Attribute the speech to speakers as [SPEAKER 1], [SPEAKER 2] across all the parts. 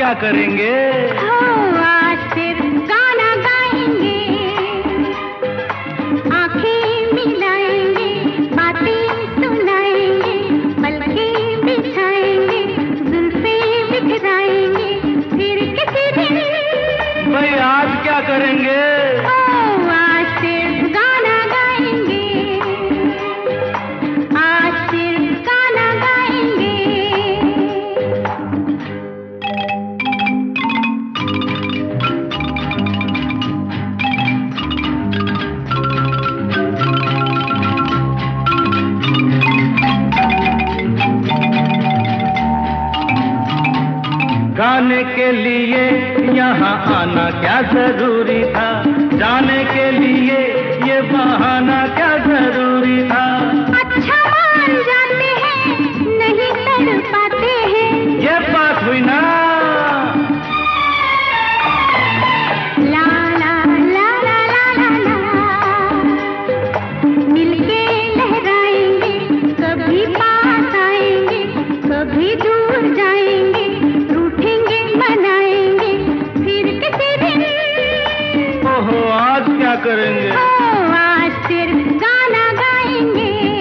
[SPEAKER 1] क्या करेंगे?
[SPEAKER 2] आज सिर्फ गाना गाएंगे, आंखें मिलाएंगे, बातें सुनाएंगे, पलकें बिछाएंगे, जुल्फें बिखराएंगे, फिर किसी दिन।
[SPEAKER 1] भाई आज क्या करेंगे?
[SPEAKER 2] आज सिर्फ गाना गाएंगे, आज सिर्फ गाना गाएंगे।
[SPEAKER 1] गाने के लिए यहाँ आना क्या जरूरी था, जाने के लिए ये बहाना क्या जरूरी था।
[SPEAKER 2] अच्छा मान जाते हैं, नहीं तड़ पाते हैं,
[SPEAKER 1] ये बात हुई ना।
[SPEAKER 2] ला ला ला ला ला ला ला, मिलके लहराएंगे, कभी पास आएंगे, कभी दूर जाएंगे, रूठेंगे मनाएंगे, फिर किसी दिन।
[SPEAKER 1] ओहो आज क्या करेंगे?
[SPEAKER 2] आज सिर्फ गाना गाएंगे।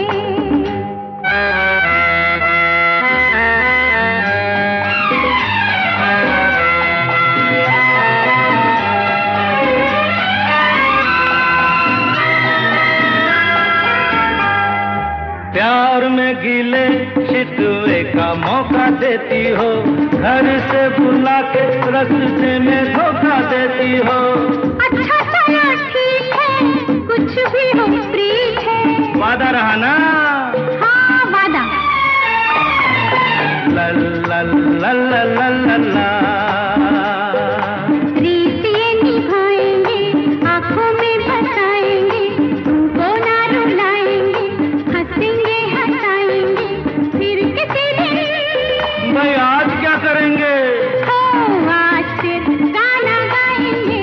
[SPEAKER 1] प्यार में गिले शिकवे का मौका देती हो, घर से बुला के रास्ते में धोखा देती हो।
[SPEAKER 2] अच्छा चलो ठीक है, कुछ भी हो प्रीत है।
[SPEAKER 1] वादा रहा ना?
[SPEAKER 2] हाँ वादा।
[SPEAKER 1] ला ला ला ला ला ला ला।
[SPEAKER 2] रीत ये निभाएंगे, आंखों में बसाएंगे, तुमको ना रुलाएंगे, हंसेंगे हंसाएंगे, फिर किसी दिन।
[SPEAKER 1] भाई आज क्या करेंगे?
[SPEAKER 2] आज सिर्फ गाना गाएंगे,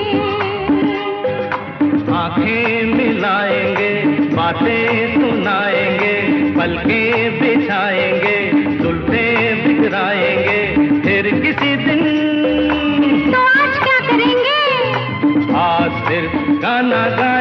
[SPEAKER 1] आंखें मिलाएंगे, बातें सुनाएंगे, पलकें बिछाएंगे, जुल्फें बिखराएंगे, फिर किसी दिन।
[SPEAKER 2] तो आज क्या करेंगे?
[SPEAKER 1] आज सिर्फ गाना